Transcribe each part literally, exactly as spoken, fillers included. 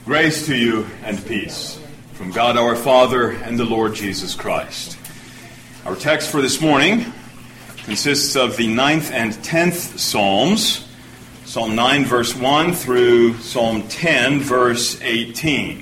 Grace to you and peace from God our Father and the Lord Jesus Christ. Our text for this morning consists of the ninth and tenth Psalms, Psalm nine verse one through Psalm ten verse eighteen.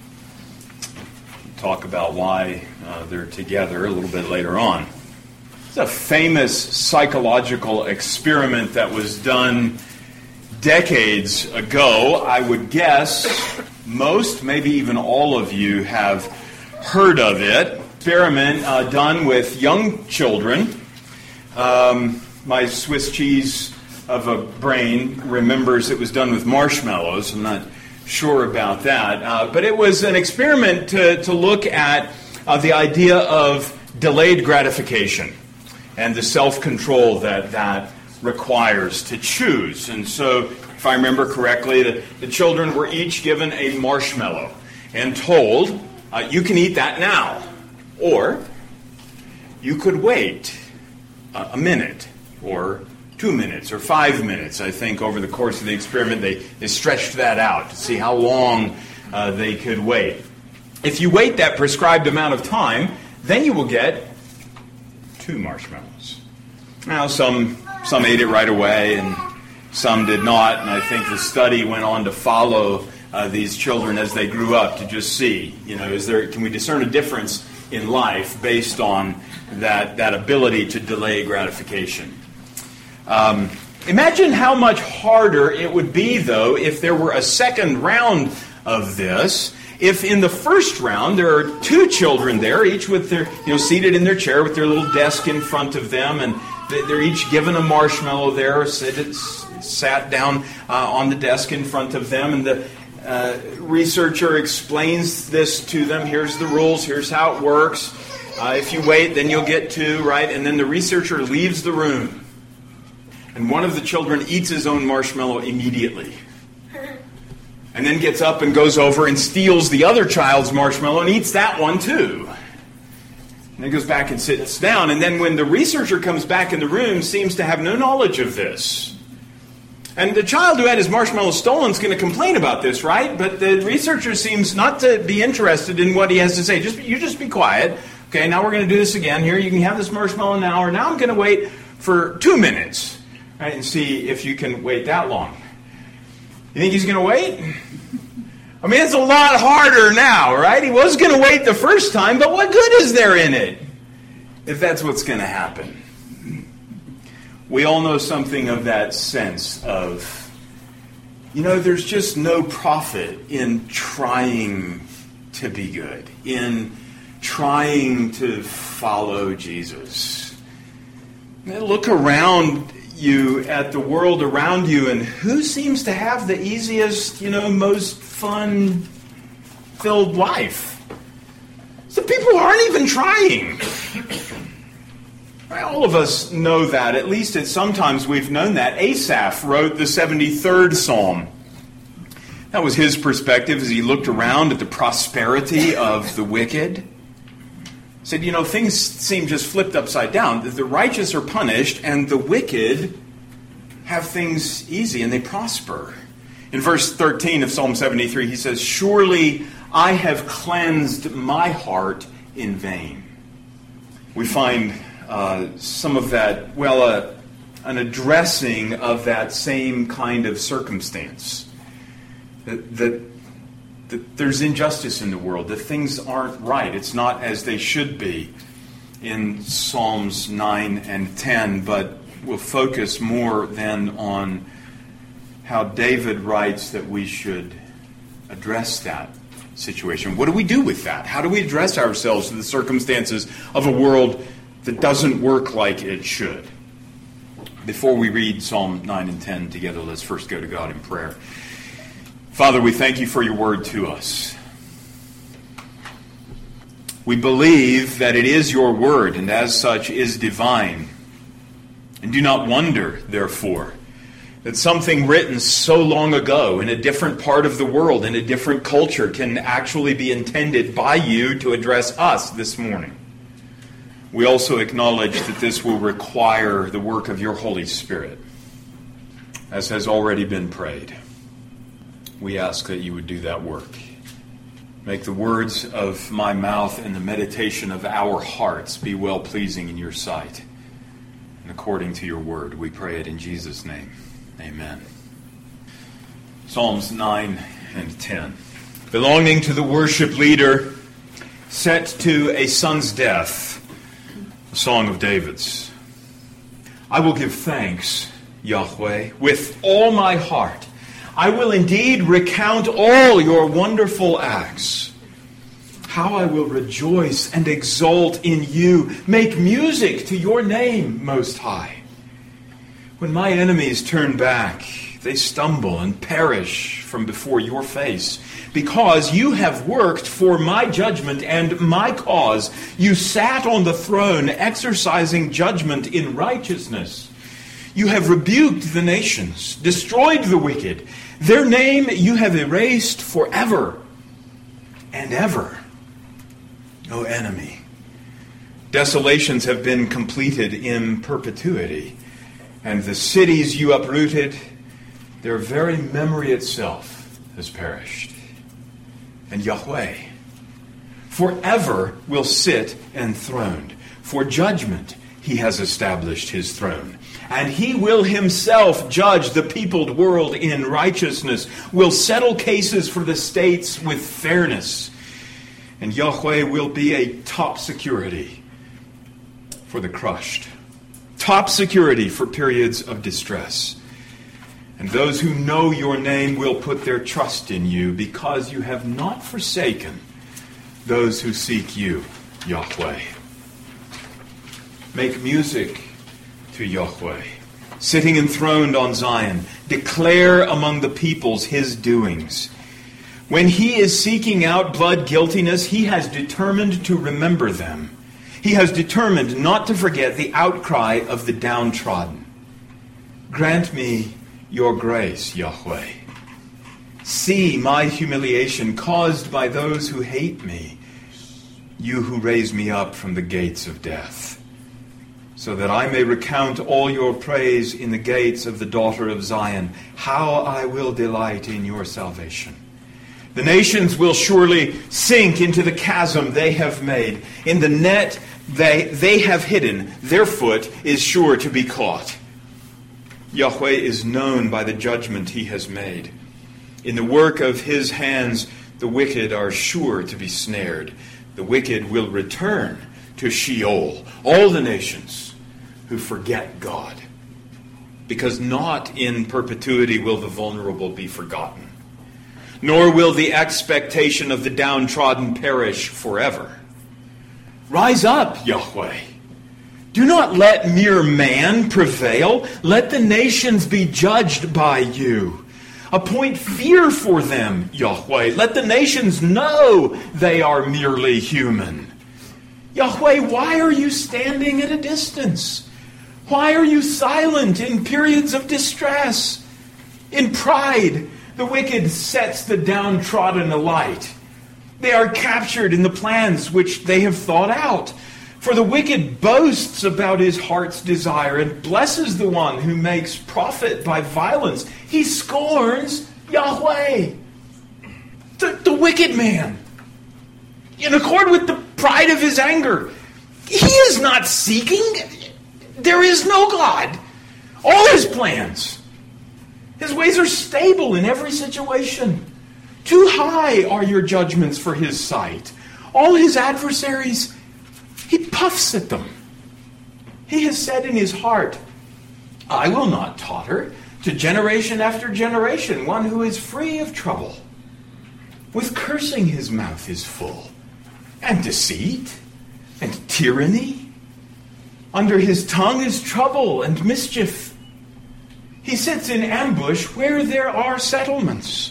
We'll talk about why uh, they're together a little bit later on. It's a famous psychological experiment that was done decades ago. I would guess most, maybe even all of you have heard of it. Experiment uh, done with young children. Um, my Swiss cheese of a brain remembers it was done with marshmallows. I'm not sure about that. Uh, but it was an experiment to, to look at uh, the idea of delayed gratification and the self-control that that requires to choose. And so, if I remember correctly, the, the children were each given a marshmallow and told, uh, you can eat that now, or you could wait uh, a minute, or two minutes, or five minutes. I think over the course of the experiment, they, they stretched that out to see how long uh, they could wait. If you wait that prescribed amount of time, then you will get two marshmallows. Now, some some ate it right away, and some did not, and I think the study went on to follow uh, these children as they grew up to just see, you know, is there, can we discern a difference in life based on that, that ability to delay gratification? Um, imagine how much harder it would be, though, if there were a second round of this. If in the first round there are two children there, each with their, you know, seated in their chair with their little desk in front of them, and they're each given a marshmallow there, sit, sat down uh, on the desk in front of them, and the uh, researcher explains this to them. Here's the rules, here's how it works. Uh, if you wait, then you'll get two, right? And then the researcher leaves the room, and one of the children eats his own marshmallow immediately. And then gets up and goes over and steals the other child's marshmallow and eats that one too. And then goes back and sits down. And then when the researcher comes back in the room, seems to have no knowledge of this. And the child who had his marshmallow stolen is going to complain about this, right? But the researcher seems not to be interested in what he has to say. Just you just be quiet. Okay, now we're going to do this again. Here, you can have this marshmallow now. Or now I'm going to wait for two minutes, right, and see if you can wait that long. You think he's going to wait? I mean, it's a lot harder now, right? He was going to wait the first time, but what good is there in it if that's what's going to happen? We all know something of that sense of, you know, there's just no profit in trying to be good, in trying to follow Jesus. Look around you at the world around you, and who seems to have the easiest, you know, most fun-filled life? The people who aren't even trying. All of us know that. At least at sometimes we've known that. Asaph wrote the seventy-third Psalm. That was his perspective as he looked around at the prosperity of the wicked. Said, you know, things seem just flipped upside down. The righteous are punished, and the wicked have things easy, and they prosper. In verse thirteen of Psalm seventy-three, he says, surely I have cleansed my heart in vain. We find uh, some of that, well, uh, an addressing of that same kind of circumstance. That, that That there's injustice in the world, that things aren't right. It's not as they should be in Psalms nine and ten, but we'll focus more then on how David writes that we should address that situation. What do we do with that? How do we address ourselves to the circumstances of a world that doesn't work like it should? Before we read Psalm nine and ten together, let's first go to God in prayer. Father, we thank you for your word to us. We believe that it is your word, and as such is divine. And do not wonder, therefore, that something written so long ago in a different part of the world, in a different culture, can actually be intended by you to address us this morning. We also acknowledge that this will require the work of your Holy Spirit, as has already been prayed. we ask that you would do that work. Make the words of my mouth and the meditation of our hearts be well-pleasing in your sight. And according to your word, we pray it in Jesus' name. Amen. Psalms nine and ten. Belonging to the worship leader, set to a son's death, a song of David's. I will give thanks, Yahweh, with all my heart. I will indeed recount all your wonderful acts. How I will rejoice and exult in you. Make music to your name, Most High. When my enemies turn back, they stumble and perish from before your face. Because you have worked for my judgment and my cause. You sat on the throne, exercising judgment in righteousness. You have rebuked the nations, destroyed the wicked. Their name you have erased forever and ever. O enemy, desolations have been completed in perpetuity, and the cities you uprooted, their very memory itself has perished. And Yahweh forever will sit enthroned. For judgment he has established his throne. And he will himself judge the peopled world in righteousness, will settle cases for the states with fairness. And Yahweh will be a top security for the crushed, top security for periods of distress. And those who know your name will put their trust in you, because you have not forsaken those who seek you, Yahweh. Make music to Yahweh, sitting enthroned on Zion. Declare among the peoples his doings. When he is seeking out blood guiltiness, he has determined to remember them. He has determined not to forget the outcry of the downtrodden. Grant me your grace, Yahweh. See my humiliation caused by those who hate me, you who raise me up from the gates of death, so that I may recount all your praise in the gates of the daughter of Zion. How I will delight in your salvation. The nations will surely sink into the chasm they have made. In the net they, they have hidden, their foot is sure to be caught. Yahweh is known by the judgment he has made. In the work of his hands, the wicked are sure to be snared. The wicked will return to Sheol, all the nations who forget God. Because not in perpetuity will the vulnerable be forgotten, nor will the expectation of the downtrodden perish forever. Rise up, Yahweh. Do not let mere man prevail. Let the nations be judged by you. Appoint fear for them, Yahweh. Let the nations know they are merely human. Yahweh, why are you standing at a distance? Why are you silent in periods of distress? In pride, the wicked sets the downtrodden alight. They are captured in the plans which they have thought out. For the wicked boasts about his heart's desire and blesses the one who makes profit by violence. He scorns Yahweh. The, the wicked man, in accord with the pride of his anger, he is not seeking. There is no God. All his plans, his ways are stable in every situation. Too high are your judgments for his sight. All his adversaries, he puffs at them. He has said in his heart, I will not totter to generation after generation, one who is free of trouble. With cursing his mouth is full, and deceit, and tyranny. Under his tongue is trouble and mischief. He sits in ambush where there are settlements.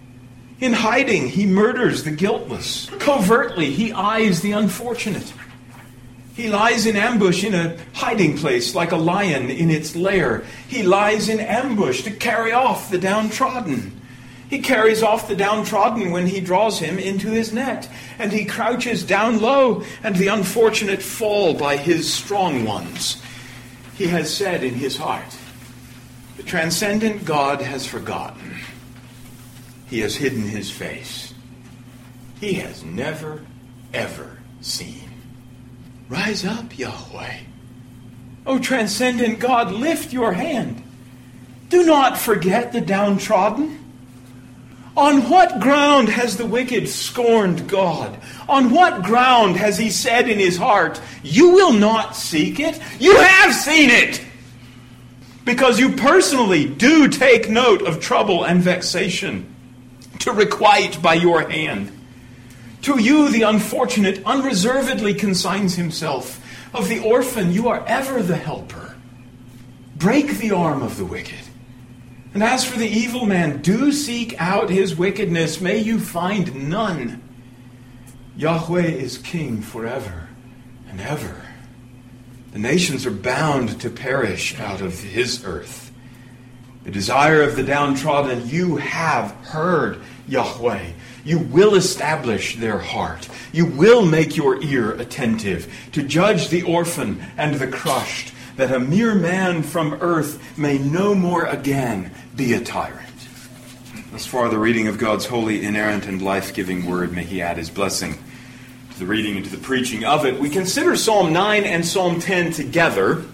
In hiding, he murders the guiltless. Covertly, he eyes the unfortunate. He lies in ambush in a hiding place like a lion in its lair. He lies in ambush to carry off the downtrodden. He carries off the downtrodden when he draws him into his net. And he crouches down low, and the unfortunate fall by his strong ones. He has said in his heart, the transcendent God has forgotten. he has hidden his face. He has never, ever seen. Rise up, Yahweh. O transcendent God, lift your hand. Do not forget the downtrodden. On what ground has the wicked scorned God? On what ground has he said in his heart, you will not seek it? You have seen it! Because you personally do take note of trouble and vexation, to requite by your hand. To you the unfortunate unreservedly consigns himself. Of the orphan you are ever the helper. Break the arm of the wicked. And as for the evil man, do seek out his wickedness. May you find none. Yahweh is king forever and ever. The nations are bound to perish out of his earth. The desire of the downtrodden you have heard, Yahweh. You will establish their heart. You will make your ear attentive to judge the orphan and the crushed, that a mere man from earth may no more again be a tyrant. Thus far the reading of God's holy, inerrant, and life-giving word. May he add his blessing to the reading and to the preaching of it. We consider Psalm nine and Psalm ten together,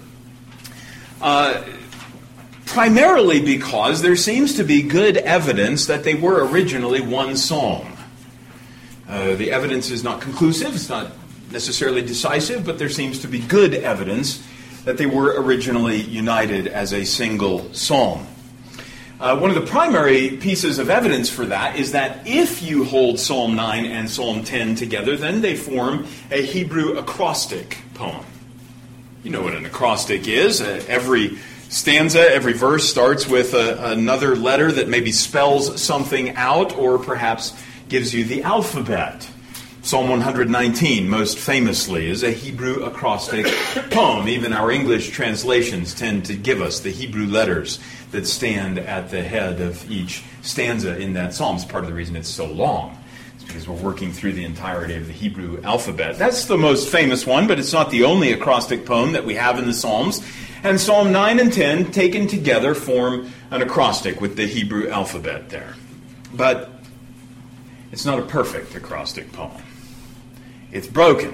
uh, primarily because there seems to be good evidence that they were originally one psalm. Uh, the evidence is not conclusive, it's not necessarily decisive, but there seems to be good evidence that they were originally united as a single psalm. Uh, one of the primary pieces of evidence for that is that if you hold Psalm nine and Psalm ten together, then they form a Hebrew acrostic poem. You know what an acrostic is. Uh, every stanza, every verse starts with a, another letter that maybe spells something out or perhaps gives you the alphabet. Psalm one nineteen, most famously, is a Hebrew acrostic poem. Even our English translations tend to give us the Hebrew letters that stand at the head of each stanza in that psalm. It's part of the reason it's so long. It's because we're working through the entirety of the Hebrew alphabet. That's the most famous one, but it's not the only acrostic poem that we have in the Psalms. And Psalm nine and ten, taken together, form an acrostic with the Hebrew alphabet there. But it's not a perfect acrostic poem. It's broken.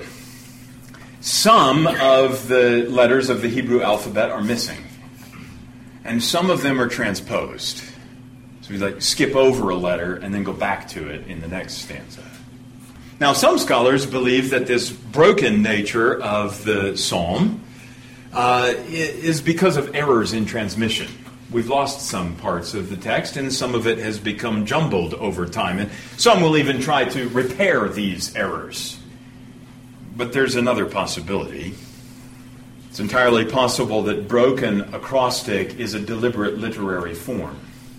Some of the letters of the Hebrew alphabet are missing. And some of them are transposed. So we like skip over a letter and then go back to it in the next stanza. Now, some scholars believe that this broken nature of the psalm uh, is because of errors in transmission. We've lost some parts of the text, and some of it has become jumbled over time. And some will even try to repair these errors. But there's another possibility. It's entirely possible that broken acrostic is a deliberate literary form,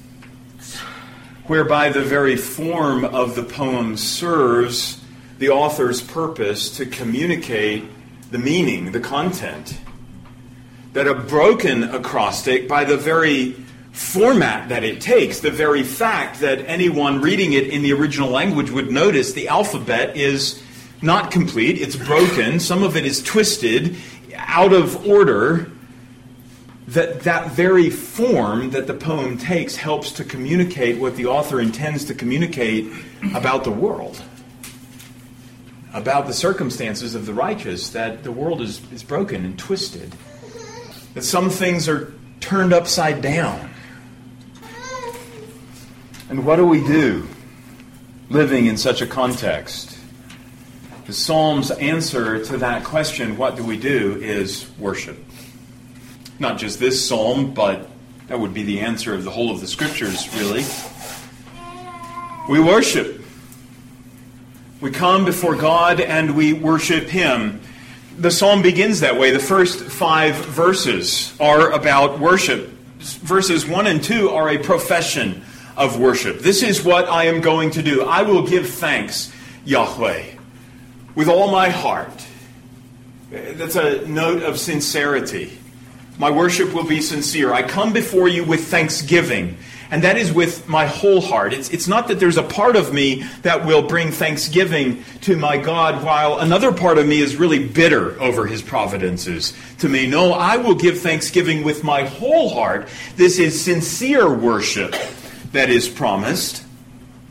whereby the very form of the poem serves the author's purpose to communicate the meaning, the content. That a broken acrostic, by the very format that it takes, the very fact that anyone reading it in the original language would notice the alphabet is not complete, it's broken, some of it is twisted, out of order, that that very form that the poem takes helps to communicate what the author intends to communicate about the world, about the circumstances of the righteous, that the world is, is broken and twisted, that some things are turned upside down. And what do we do living in such a context? The Psalms' answer to that question, what do we do, is worship. Not just this psalm, but that would be the answer of the whole of the Scriptures, really. We worship. We come before God and we worship Him. The psalm begins that way. The first five verses are about worship. Verses one and two are a profession of worship. This is what I am going to do. I will give thanks, Yahweh, with all my heart. That's a note of sincerity. My worship will be sincere. I come before you with thanksgiving, and that is with my whole heart. It's, it's not that there's a part of me that will bring thanksgiving to my God while another part of me is really bitter over His providences to me. No, I will give thanksgiving with my whole heart. This is sincere worship that is promised.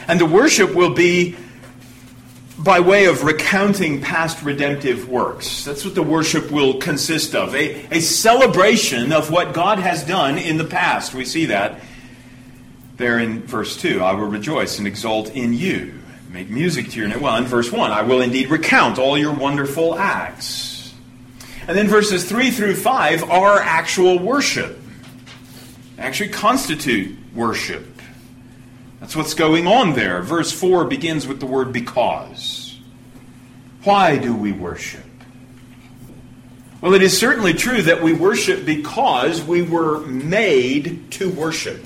And the worship will be by way of recounting past redemptive works. That's what the worship will consist of. A, a celebration of what God has done in the past. We see that there in verse two. I will rejoice and exult in you. Make music to your name. Well, in verse one, I will indeed recount all your wonderful acts. And then verses three through five are actual worship. They actually constitute worship. That's what's going on there. Verse four begins with the word because. Why do we worship? Well, it is certainly true that we worship because we were made to worship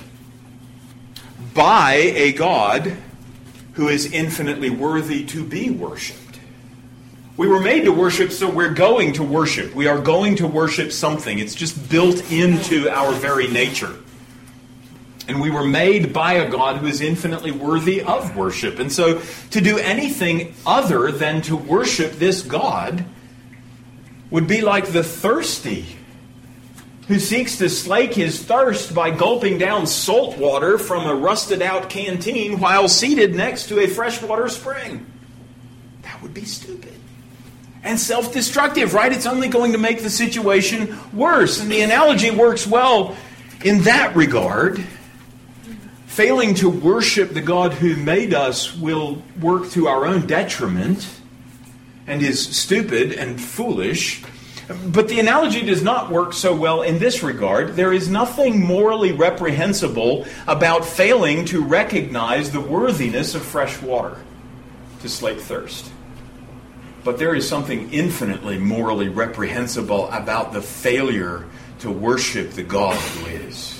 by a God who is infinitely worthy to be worshipped. We were made to worship, so we're going to worship. We are going to worship something. It's just built into our very nature. And we were made by a God who is infinitely worthy of worship. And so to do anything other than to worship this God would be like the thirsty who seeks to slake his thirst by gulping down salt water from a rusted-out canteen while seated next to a freshwater spring. That would be stupid. And self-destructive, right? It's only going to make the situation worse. And the analogy works well in that regard. Failing to worship the God who made us will work to our own detriment and is stupid and foolish. But the analogy does not work so well in this regard. There is nothing morally reprehensible about failing to recognize the worthiness of fresh water to slake thirst. But there is something infinitely morally reprehensible about the failure to worship the God who is.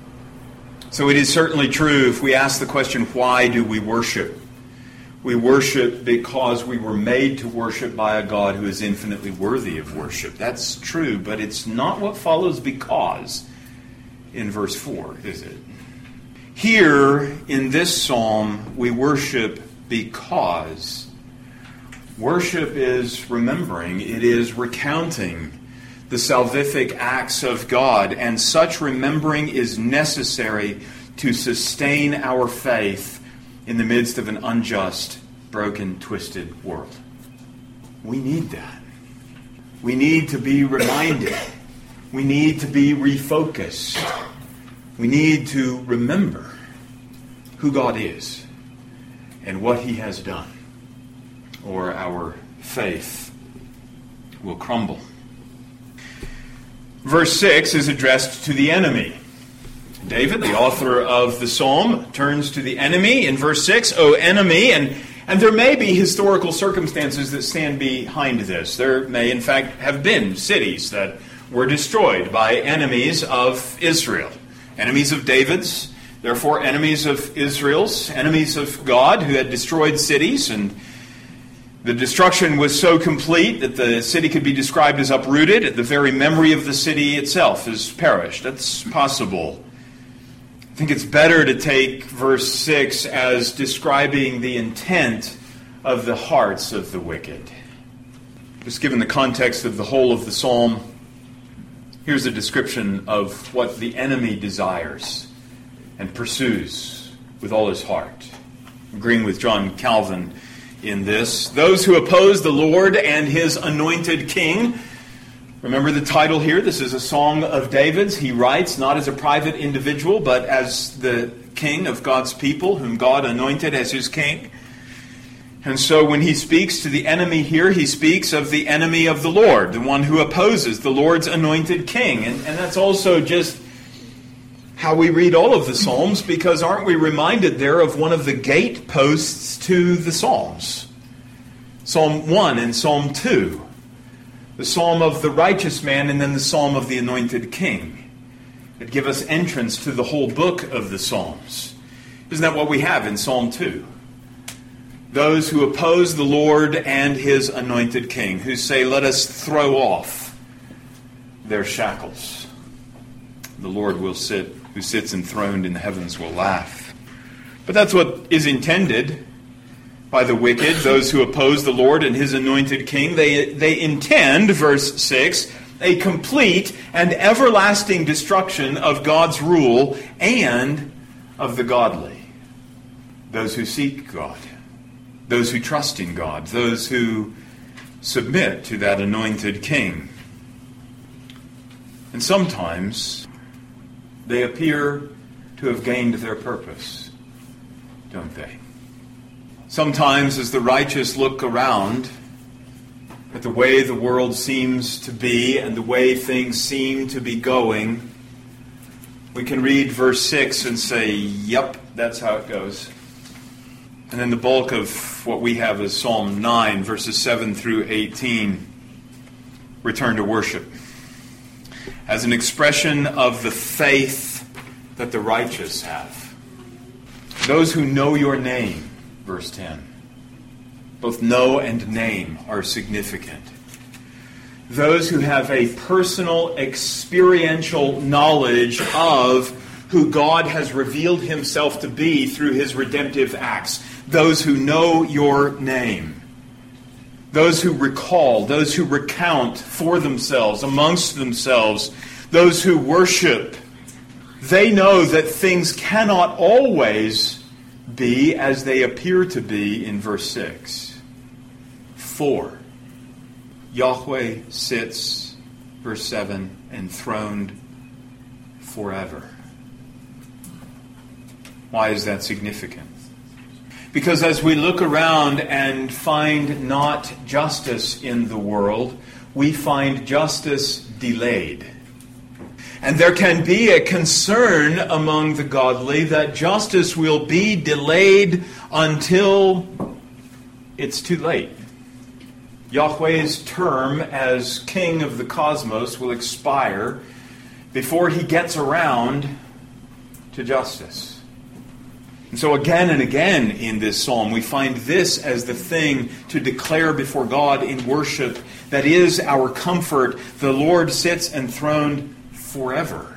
So it is certainly true if we ask the question, why do we worship? We worship because we were made to worship by a God who is infinitely worthy of worship. That's true, but it's not what follows because in verse four, is it? Here in this psalm, we worship because. Worship is remembering, it is recounting the salvific acts of God, and such remembering is necessary to sustain our faith in the midst of an unjust, broken, twisted world. We need that. We need to be reminded. We need to be refocused. We need to remember who God is and what He has done, or our faith will crumble. Verse six is addressed to the enemy. David, the author of the psalm, turns to the enemy in verse six, O enemy, and, and there may be historical circumstances that stand behind this. There may, in fact, have been cities that were destroyed by enemies of Israel. Enemies of David's, therefore enemies of Israel's, enemies of God who had destroyed cities, and the destruction was so complete that the city could be described as uprooted. The very memory of the city itself has perished. That's possible. I think it's better to take verse six as describing the intent of the hearts of the wicked. Just given the context of the whole of the psalm, here's a description of what the enemy desires and pursues with all his heart. Agreeing with John Calvin in this, those who oppose the Lord and His anointed King. Remember the title here. This is a song of David's. He writes not as a private individual, but as the king of God's people, whom God anointed as His king. And so when he speaks to the enemy here, he speaks of the enemy of the Lord, the one who opposes the Lord's anointed king. And, and that's also just how we read all of the Psalms, because aren't we reminded there of one of the gateposts to the Psalms? Psalm one and Psalm two. The Psalm of the righteous man and then the Psalm of the anointed king. That give us entrance to the whole book of the Psalms. Isn't that what we have in Psalm two? Those who oppose the Lord and His anointed king, who say, let us throw off their shackles. The Lord will sit, who sits enthroned in the heavens will laugh. But that's what is intended by the wicked, those who oppose the Lord and His anointed king. They, they intend, verse six, a complete and everlasting destruction of God's rule and of the godly. those who seek God, those who trust in God, those who submit to that anointed king. And sometimes they appear to have gained their purpose, don't they? Sometimes as the righteous look around at the way the world seems to be and the way things seem to be going, we can read verse six and say, yep, that's how it goes. And then the bulk of what we have is Psalm nine, verses seven through eighteen, return to worship, as an expression of the faith that the righteous have. Those who know your name, verse ten. Both know and name are significant. Those who have a personal, experiential knowledge of who God has revealed himself to be through his redemptive acts. Those who know your name. Those who recall, those who recount for themselves, amongst themselves, those who worship. They know that things cannot always be as they appear to be in verse six. For Yahweh sits, verse seven, enthroned forever. Why is that significant? Because as we look around and find not justice in the world, we find justice delayed. And there can be a concern among the godly that justice will be delayed until it's too late. Yahweh's term as king of the cosmos will expire before he gets around to justice. And so again and again in this psalm, we find this as the thing to declare before God in worship that is our comfort. The Lord sits enthroned forever.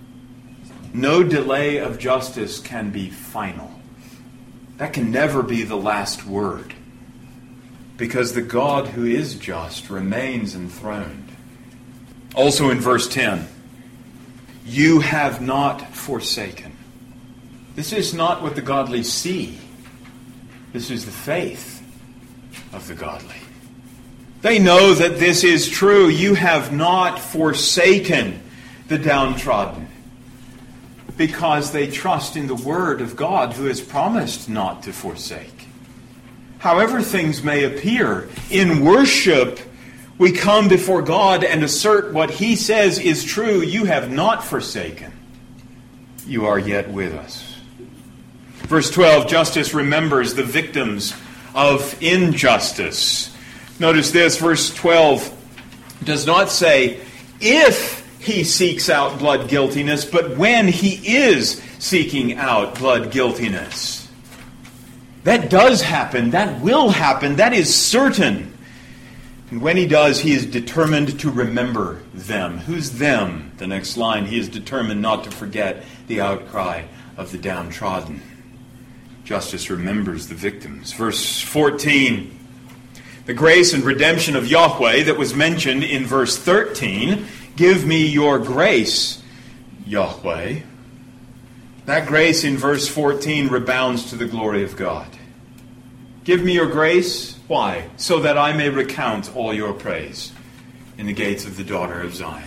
No delay of justice can be final. That can never be the last word. Because the God who is just remains enthroned. Also in verse ten, you have not forsaken. This is not what the godly see. This is the faith of the godly. They know that this is true. You have not forsaken the downtrodden. Because they trust in the word of God who has promised not to forsake. However things may appear, in worship we come before God and assert what he says is true. You have not forsaken. You are yet with us. Verse twelve, justice remembers the victims of injustice. Notice this, verse twelve does not say, if he seeks out blood guiltiness, but when he is seeking out blood guiltiness. That does happen. That will happen. That is certain. And when he does, he is determined to remember them. Who's them? The next line, he is determined not to forget the outcry of the downtrodden. Justice remembers the victims. Verse fourteen, the grace and redemption of Yahweh that was mentioned in verse thirteen. Give me your grace, Yahweh. That grace in verse fourteen rebounds to the glory of God. Give me your grace. Why? So that I may recount all your praise in the gates of the daughter of Zion.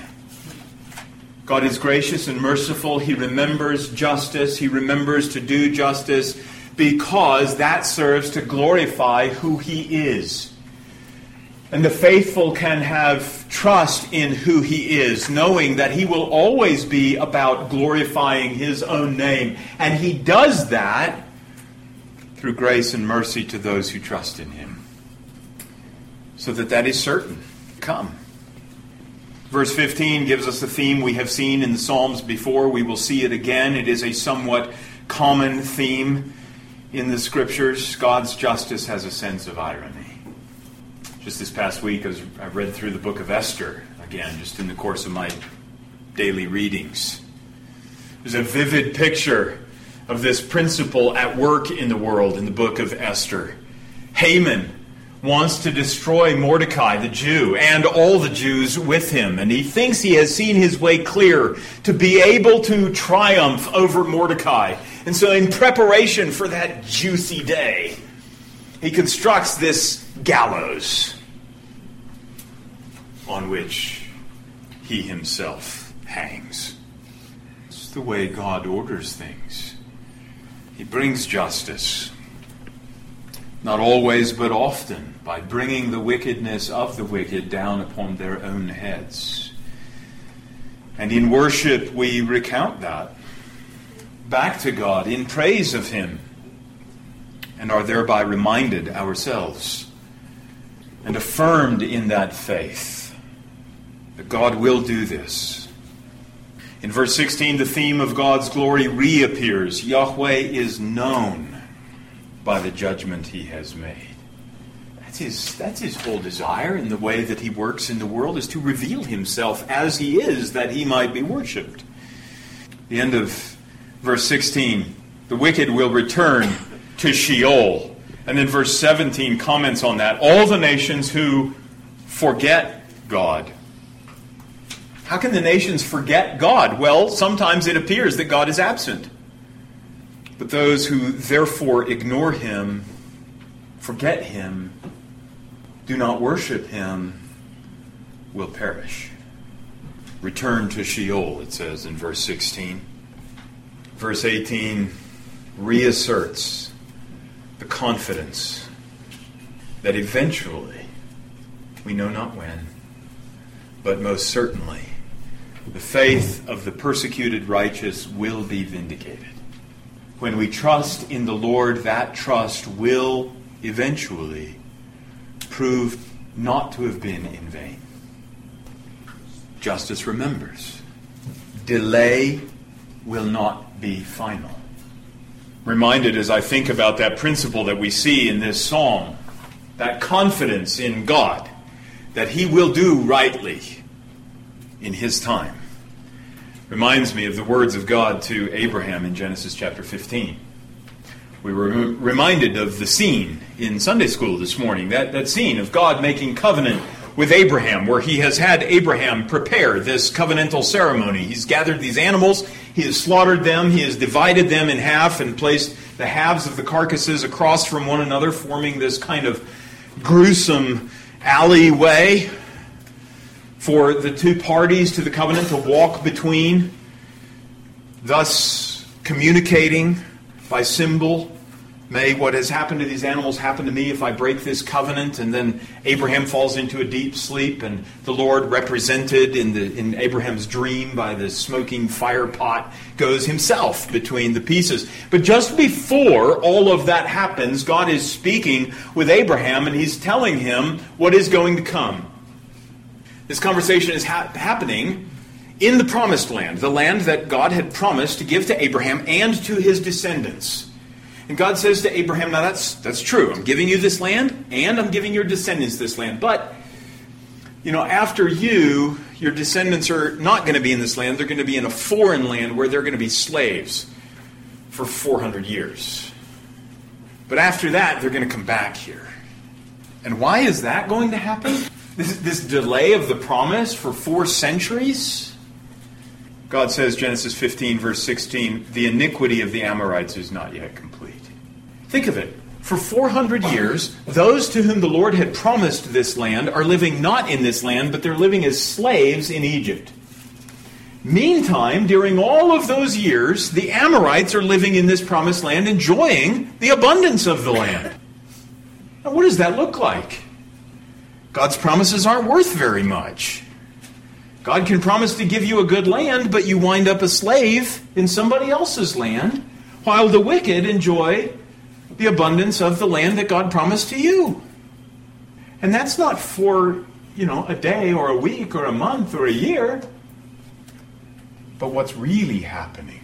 God is gracious and merciful. He remembers justice. He remembers to do justice because that serves to glorify who he is. And the faithful can have trust in who he is, knowing that he will always be about glorifying his own name. And he does that through grace and mercy to those who trust in him. So that that is certain. Come. Verse fifteen gives us a theme we have seen in the Psalms before. We will see it again. It is a somewhat common theme in the Scriptures. God's justice has a sense of irony. Just this past week, as I read through the book of Esther, again, just in the course of my daily readings. There's a vivid picture of this principle at work in the world in the book of Esther. Haman wants to destroy Mordecai, the Jew, and all the Jews with him. And he thinks he has seen his way clear to be able to triumph over Mordecai. And so in preparation for that juicy day, he constructs this gallows on which he himself hangs. It's the way God orders things. He brings justice. Not always, but often, by bringing the wickedness of the wicked down upon their own heads. And in worship, we recount that back to God in praise of Him, and are thereby reminded ourselves and affirmed in that faith that God will do this. In verse sixteen, the theme of God's glory reappears. Yahweh is known by the judgment He has made. That's his, that's his whole desire in the way that He works in the world, is to reveal Himself as He is, that He might be worshipped. The end of verse sixteen, the wicked will return to Sheol. And then verse seventeen comments on that. All the nations who forget God. How can the nations forget God? Well, sometimes it appears that God is absent. But those who therefore ignore Him, forget Him, do not worship Him, will perish. Return to Sheol, it says in verse sixteen. Verse eighteen reasserts the confidence that eventually, we know not when, but most certainly, the faith of the persecuted righteous will be vindicated. When we trust in the Lord, that trust will eventually prove not to have been in vain. Justice remembers. Delay will not be final. Reminded as I think about that principle that we see in this psalm, that confidence in God, that He will do rightly in His time. Reminds me of the words of God to Abraham in Genesis chapter fifteen. We were reminded of the scene in Sunday school this morning, that, that scene of God making covenant with Abraham, where He has had Abraham prepare this covenantal ceremony. He's gathered these animals, He has slaughtered them, He has divided them in half and placed the halves of the carcasses across from one another, forming this kind of gruesome alleyway for the two parties to the covenant to walk between, thus communicating by symbol, may what has happened to these animals happen to me if I break this covenant. And then Abraham falls into a deep sleep, and the Lord, represented in the in Abraham's dream by the smoking fire pot, goes Himself between the pieces. But just before all of that happens, God is speaking with Abraham, and He's telling him what is going to come. This conversation is ha- happening in the promised land, the land that God had promised to give to Abraham and to his descendants. And God says to Abraham, now that's that's true. I'm giving you this land, and I'm giving your descendants this land. But, you know, after you, your descendants are not going to be in this land. They're going to be in a foreign land where they're going to be slaves for four hundred years. But after that, they're going to come back here. And why is that going to happen? This, this delay of the promise for four centuries? God says, Genesis fifteen, verse sixteen, the iniquity of the Amorites is not yet complete. Think of it. For four hundred years, those to whom the Lord had promised this land are living not in this land, but they're living as slaves in Egypt. Meantime, during all of those years, the Amorites are living in this promised land, enjoying the abundance of the land. Now, what does that look like? God's promises aren't worth very much. God can promise to give you a good land, but you wind up a slave in somebody else's land, while the wicked enjoy the abundance of the land that God promised to you. And that's not for, you know, a day or a week or a month or a year. But what's really happening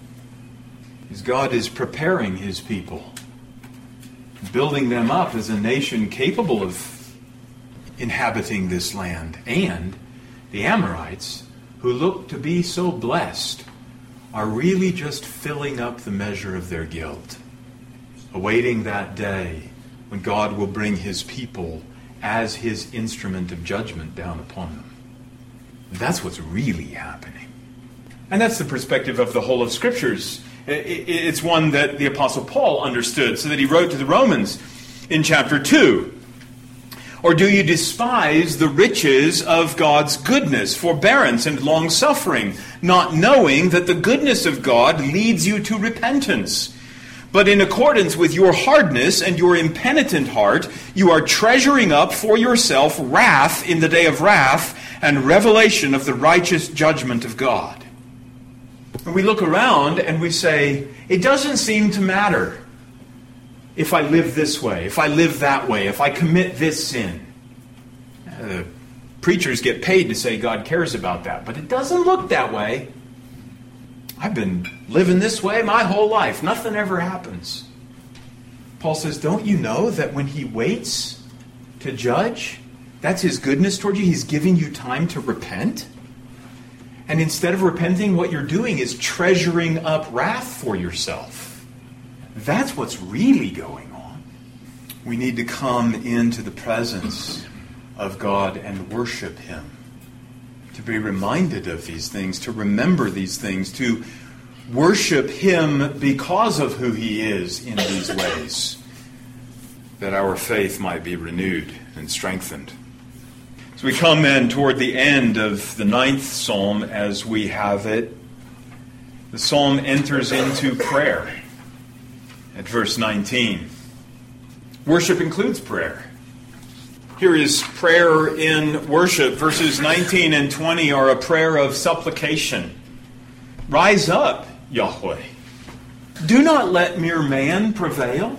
is God is preparing His people, building them up as a nation capable of inhabiting this land. And the Amorites, who look to be so blessed, are really just filling up the measure of their guilt, awaiting that day when God will bring his people as his instrument of judgment down upon them. That's what's really happening. And that's the perspective of the whole of Scriptures. It's one that the Apostle Paul understood, so that he wrote to the Romans in chapter two. Or do you despise the riches of God's goodness, forbearance, and long-suffering, not knowing that the goodness of God leads you to repentance? But in accordance with your hardness and your impenitent heart, you are treasuring up for yourself wrath in the day of wrath and revelation of the righteous judgment of God. And we look around and we say, it doesn't seem to matter if I live this way, if I live that way, if I commit this sin. Uh, preachers get paid to say God cares about that, but it doesn't look that way. I've been living this way my whole life. Nothing ever happens. Paul says, don't you know that when he waits to judge, that's his goodness toward you? He's giving you time to repent. And instead of repenting, what you're doing is treasuring up wrath for yourself. That's what's really going on. We need to come into the presence of God and worship him. To be reminded of these things, to remember these things, to worship him because of who he is in these ways, that our faith might be renewed and strengthened. So we come then toward the end of the ninth psalm as we have it. The psalm enters into prayer at verse nineteen. Worship includes prayer. Here is prayer in worship. Verses nineteen and twenty are a prayer of supplication. Rise up, Yahweh. Do not let mere man prevail.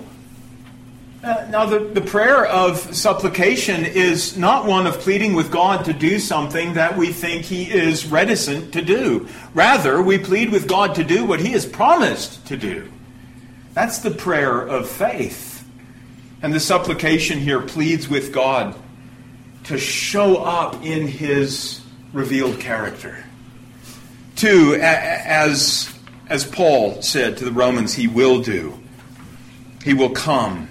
Uh, now, the, the prayer of supplication is not one of pleading with God to do something that we think he is reticent to do. Rather, we plead with God to do what he has promised to do. That's the prayer of faith. And the supplication here pleads with God to show up in his revealed character. To, as, as Paul said to the Romans, he will do. He will come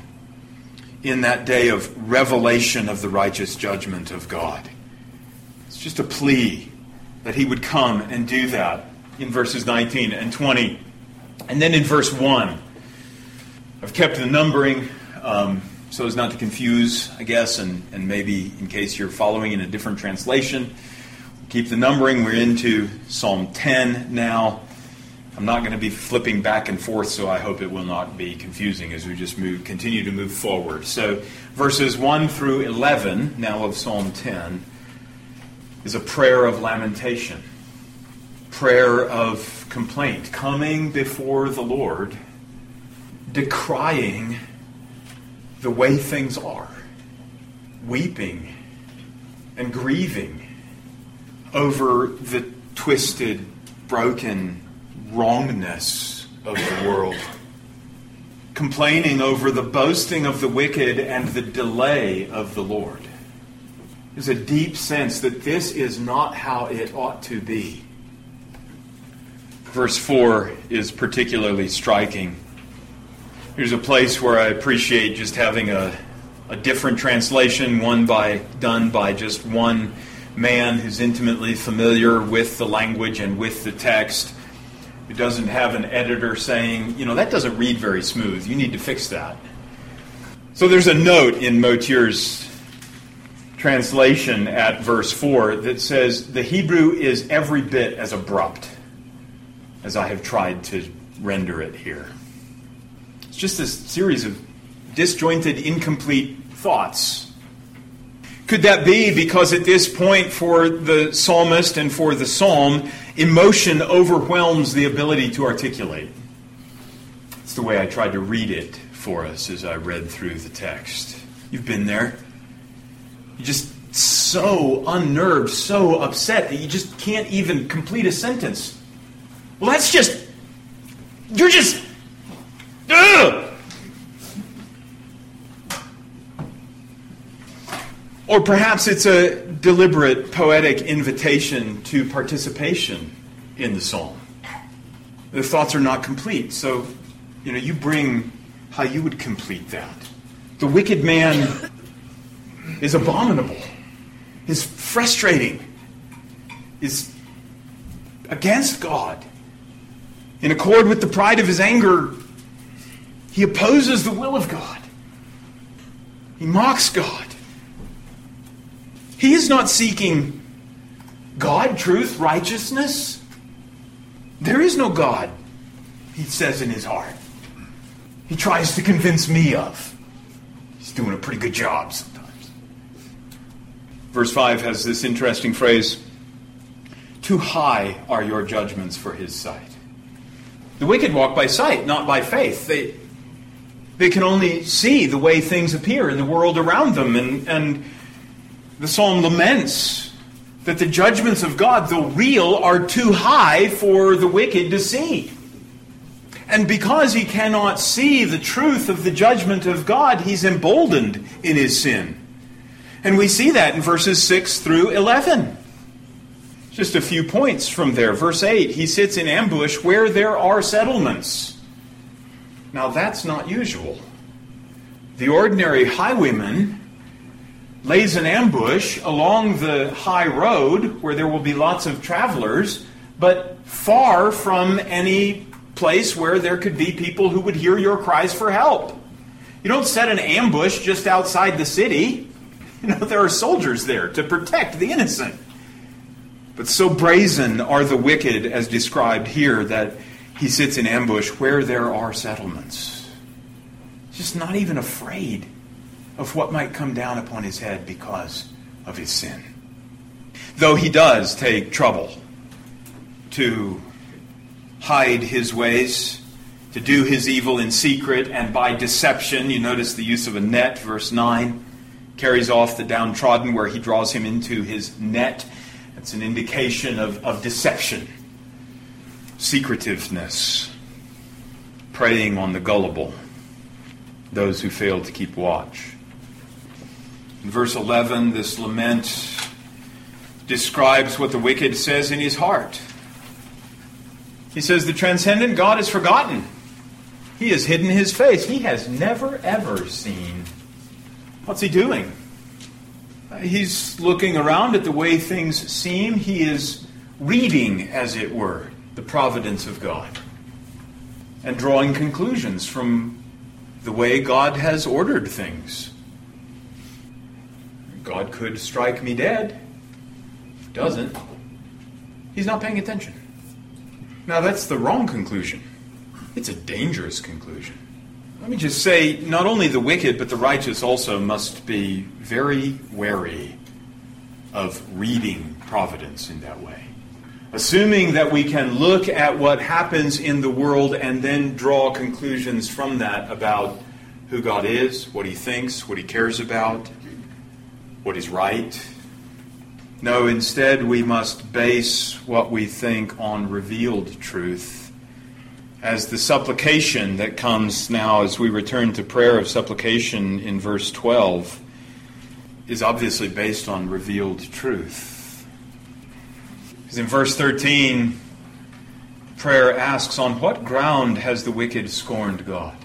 in that day of revelation of the righteous judgment of God. It's just a plea that he would come and do that in verses nineteen and twenty. And then in verse one, I've kept the numbering um, so as not to confuse, I guess, and, and maybe in case you're following in a different translation, keep the numbering. We're into Psalm ten now. I'm not going to be flipping back and forth, so I hope it will not be confusing as we just move, continue to move forward. So verses one through eleven, now of Psalm ten, is a prayer of lamentation, prayer of complaint, coming before the Lord, decrying the way things are, weeping and grieving over the twisted, broken wrongness of the world, complaining over the boasting of the wicked and the delay of the Lord. There's a deep sense that this is not how it ought to be. Verse four is particularly striking. Here's a place where I appreciate just having a, a different translation, one by done by just one man who's intimately familiar with the language and with the text. It doesn't have an editor saying, you know, that doesn't read very smooth. You need to fix that. So there's a note in Motyer's translation at verse four that says, the Hebrew is every bit as abrupt as I have tried to render it here. It's just this series of disjointed, incomplete thoughts. Could that be because at this point for the psalmist and for the psalm, emotion overwhelms the ability to articulate? It's the way I tried to read it for us as I read through the text. You've been there. You're just so unnerved, so upset that you just can't even complete a sentence. Well, that's just... You're just... Ugh! Or perhaps it's a deliberate poetic invitation to participation in the psalm. The thoughts are not complete, so you know you bring how you would complete that. The wicked man is abominable, is frustrating, is against God. In accord with the pride of his anger, he opposes the will of God. He mocks God. He is not seeking God, truth, righteousness. There is no God, he says in his heart. He tries to convince me of. He's doing a pretty good job sometimes. Verse five has this interesting phrase, "Too high are your judgments for his sight." The wicked walk by sight, not by faith. They, they can only see the way things appear in the world around them. And, and the psalm laments that the judgments of God, though real, are too high for the wicked to see. And because he cannot see the truth of the judgment of God, he's emboldened in his sin. And we see that in verses six through eleven. Just a few points from there. Verse eight, he sits in ambush where there are settlements. Now that's not usual. The ordinary highwayman lays an ambush along the high road where there will be lots of travelers, but far from any place where there could be people who would hear your cries for help. You don't set an ambush just outside the city. You know, there are soldiers there to protect the innocent. But so brazen are the wicked, as described here, that he sits in ambush where there are settlements. Just not even afraid of what might come down upon his head because of his sin. Though he does take trouble to hide his ways, to do his evil in secret and by deception. You notice the use of a net, verse nine, carries off the downtrodden where he draws him into his net. It's an indication of, of deception, secretiveness, preying on the gullible, those who fail to keep watch. In verse eleven, this lament describes what the wicked says in his heart. He says, the transcendent God is forgotten. He has hidden his face. He has never, ever seen. What's he doing? He's looking around at the way things seem. He is reading, as it were, the providence of God and drawing conclusions from the way God has ordered things. God could strike me dead. Doesn't. He's not paying attention. Now, that's the wrong conclusion. It's a dangerous conclusion. Let me just say, not only the wicked, but the righteous also must be very wary of reading providence in that way. Assuming that we can look at what happens in the world and then draw conclusions from that about who God is, what he thinks, what he cares about, what is right. No, instead we must base what we think on revealed truth. As the supplication that comes now as we return to prayer of supplication in verse twelve is obviously based on revealed truth. Because in verse thirteen, prayer asks, on what ground has the wicked scorned God?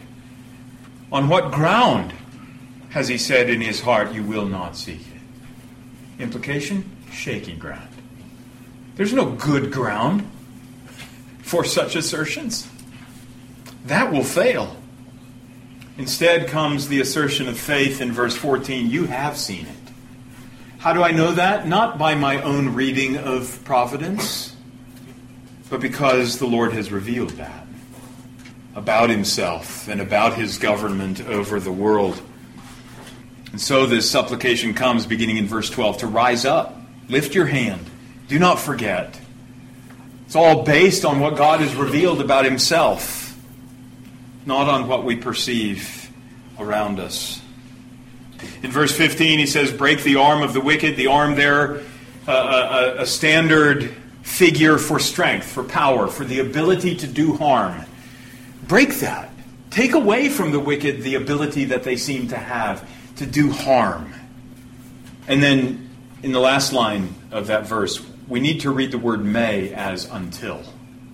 On what ground has he said in his heart, you will not seek it? Implication? Shaky ground. There's no good ground for such assertions. That will fail. Instead comes the assertion of faith in verse fourteen, you have seen it. How do I know that? Not by my own reading of providence, but because the Lord has revealed that about himself and about his government over the world. And so this supplication comes beginning in verse twelve to rise up, lift your hand, do not forget. It's all based on what God has revealed about himself, not on what we perceive around us. In verse fifteen, he says, break the arm of the wicked. The arm there, uh, a, a standard figure for strength, for power, for the ability to do harm. Break that. Take away from the wicked the ability that they seem to have to do harm. And then in the last line of that verse, we need to read the word may as until.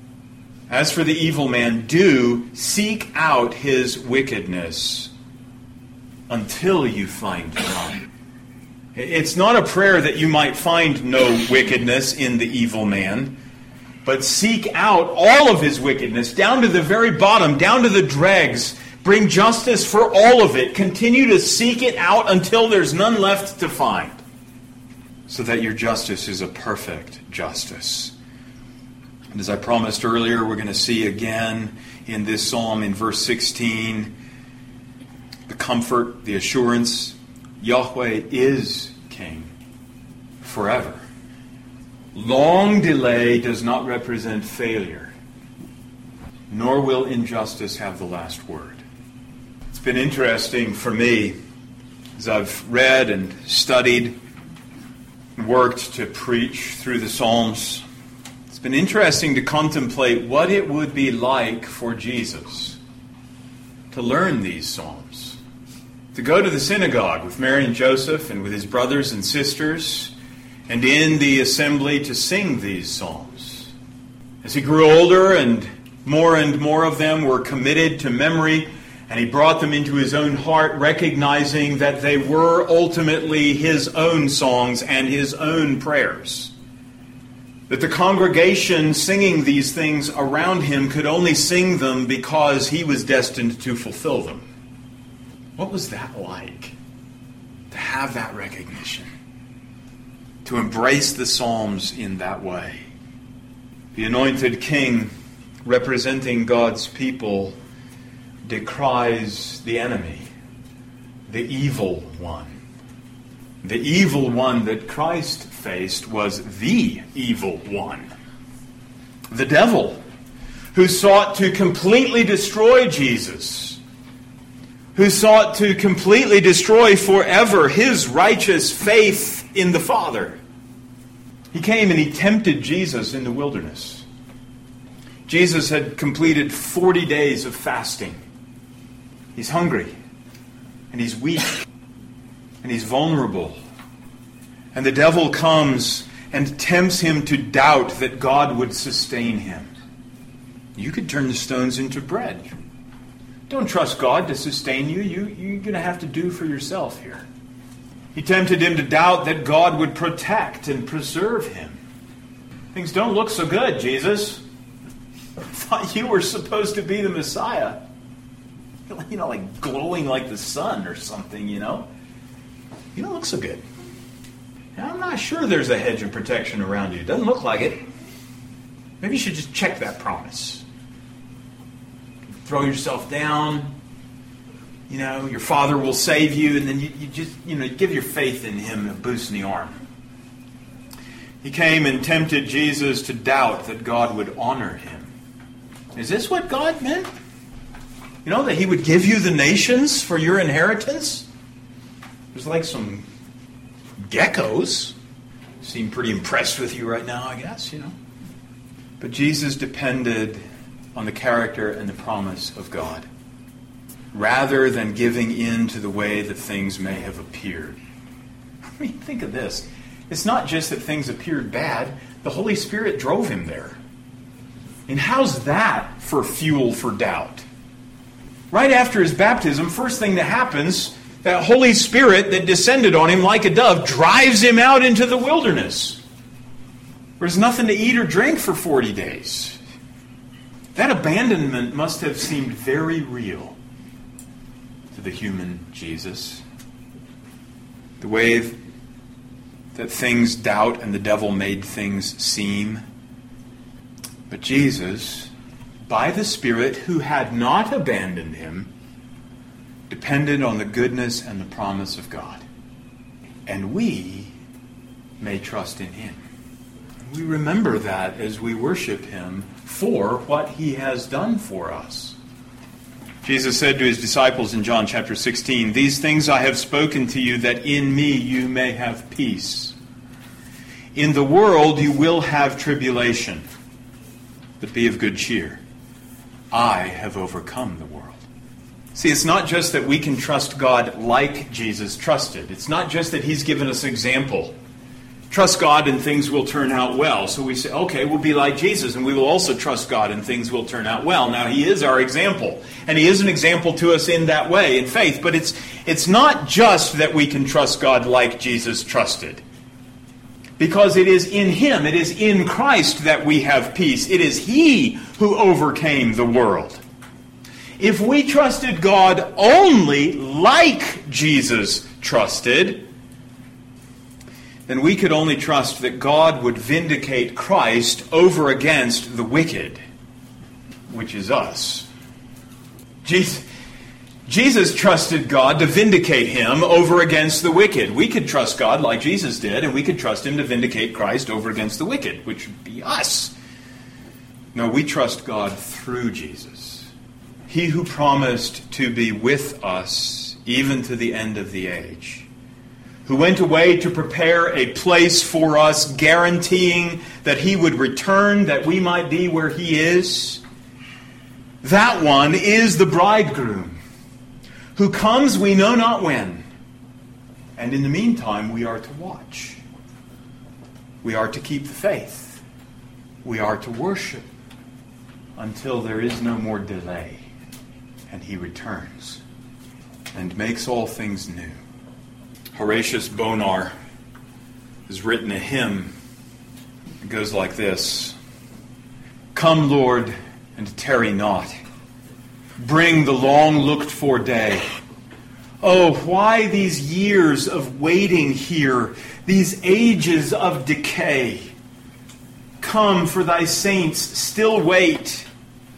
As for the evil man, do seek out his wickedness. until you find none. It's not a prayer that you might find no wickedness in the evil man, but seek out all of his wickedness, down to the very bottom, down to the dregs. Bring justice for all of it. Continue to seek it out until there's none left to find, so that your justice is a perfect justice. And as I promised earlier, we're going to see again in this psalm in verse sixteen, the comfort, the assurance, Yahweh is King forever. Long delay does not represent failure, nor will injustice have the last word. It's been interesting for me as I've read and studied and worked to preach through the Psalms. It's been interesting to contemplate what it would be like for Jesus to learn these Psalms, to go to the synagogue with Mary and Joseph and with his brothers and sisters, and in the assembly to sing these Psalms. As he grew older and more and more of them were committed to memory, and he brought them into his own heart, recognizing that they were ultimately his own songs and his own prayers. That the congregation singing these things around him could only sing them because he was destined to fulfill them. What was that like? To have that recognition. To embrace the Psalms in that way. The anointed king, representing God's people, decries the enemy, the evil one. The evil one that Christ faced was the evil one. The devil, who sought to completely destroy Jesus, who sought to completely destroy forever his righteous faith in the Father. He came and he tempted Jesus in the wilderness. Jesus had completed forty days of fasting. He's hungry, and he's weak, and he's vulnerable. And the devil comes and tempts him to doubt that God would sustain him. You could turn the stones into bread. Don't trust God to sustain you. you you're going to have to do for yourself here. He tempted him to doubt that God would protect and preserve him. Things don't look so good, Jesus. I thought you were supposed to be the Messiah. You know, like glowing like the sun or something, you know. You don't look so good. And I'm not sure there's a hedge of protection around you. Doesn't look like it. Maybe you should just check that promise. Throw yourself down. You know, your Father will save you, and then you, you just, you know, give your faith in him a boost in the arm. He came and tempted Jesus to doubt that God would honor him. Is this what God meant? You know, that he would give you the nations for your inheritance? There's like some geckos. Seem pretty impressed with you right now, I guess, you know. But Jesus depended on the character and the promise of God, rather than giving in to the way that things may have appeared. I mean, think of this. It's not just that things appeared bad. The Holy Spirit drove him there. And how's that for fuel for doubt? Right after his baptism, first thing that happens, that Holy Spirit that descended on him like a dove drives him out into the wilderness. There's nothing to eat or drink for forty days. That abandonment must have seemed very real to the human Jesus. The way that things doubt and the devil made things seem. But Jesus, by the Spirit who had not abandoned him, depended on the goodness and the promise of God. And we may trust in him. We remember that as we worship him for what he has done for us. Jesus said to his disciples in John chapter sixteen, "These things I have spoken to you, that in me you may have peace. In the world you will have tribulation, but be of good cheer. I have overcome the world." See, it's not just that we can trust God like Jesus trusted. It's not just that he's given us example. trust God and things will turn out well. So we say, okay, we'll be like Jesus and we will also trust God and things will turn out well. Now, he is our example. And he is an example to us in that way, in faith. But it's it's not just that we can trust God like Jesus trusted. Because it is in him, it is in Christ that we have peace. It is he who overcame the world. If we trusted God only like Jesus trusted, then we could only trust that God would vindicate Christ over against the wicked, which is us. Jesus, Jesus trusted God to vindicate him over against the wicked. We could trust God like Jesus did, and we could trust him to vindicate Christ over against the wicked, which would be us. No, we trust God through Jesus. He who promised to be with us even to the end of the age, who went away to prepare a place for us, guaranteeing that he would return, that we might be where he is. That one is the bridegroom, who comes we know not when. And in the meantime, we are to watch. We are to keep the faith. We are to worship until there is no more delay, and he returns and makes all things new. Horatius Bonar has written a hymn. It goes like this. Come, Lord, and tarry not. Bring the long-looked-for day. Oh, why these years of waiting here, these ages of decay? Come, for thy saints still wait.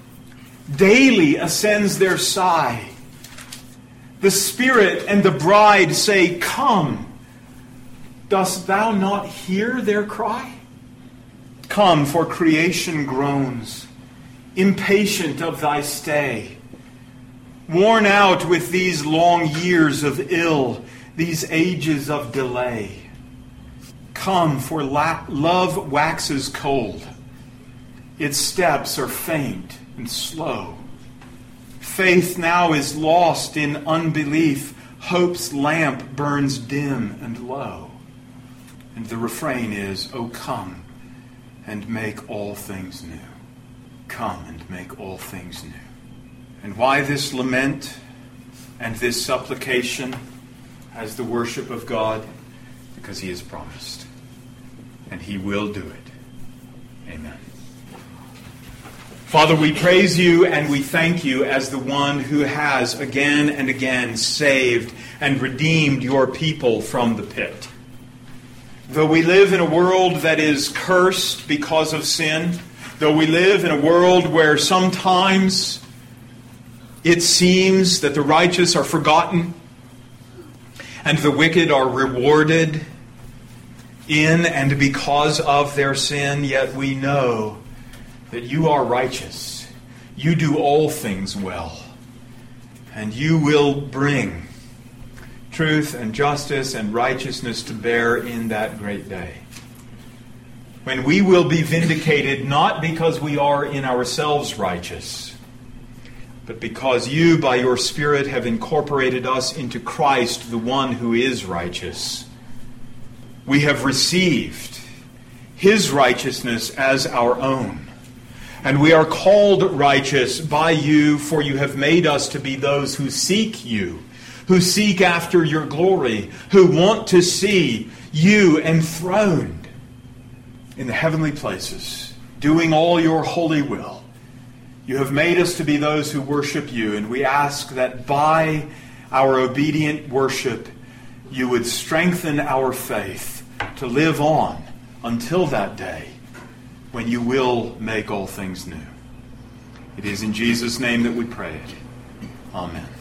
Daily ascends their sigh. The Spirit and the bride say, come. Dost thou not hear their cry? Come, for creation groans, impatient of thy stay. Worn out with these long years of ill, these ages of delay. Come, for la- love waxes cold. Its steps are faint and slow. Faith now is lost in unbelief. Hope's lamp burns dim and low. And the refrain is, oh, come and make all things new. Come and make all things new. And why this lament and this supplication as the worship of God? Because he has promised. And he will do it. Amen. Father, we praise you and we thank you as the one who has again and again saved and redeemed your people from the pit. Though we live in a world that is cursed because of sin, though we live in a world where sometimes it seems that the righteous are forgotten and the wicked are rewarded in and because of their sin, yet we know that you are righteous. You do all things well. And you will bring truth and justice and righteousness to bear in that great day, when we will be vindicated not because we are in ourselves righteous, but because you, by your Spirit, have incorporated us into Christ, the one who is righteous. We have received his righteousness as our own. And we are called righteous by you, for you have made us to be those who seek you, who seek after your glory, who want to see you enthroned in the heavenly places, doing all your holy will. You have made us to be those who worship you, and we ask that by our obedient worship, you would strengthen our faith to live on until that day when you will make all things new. It is in Jesus' name that we pray it. Amen.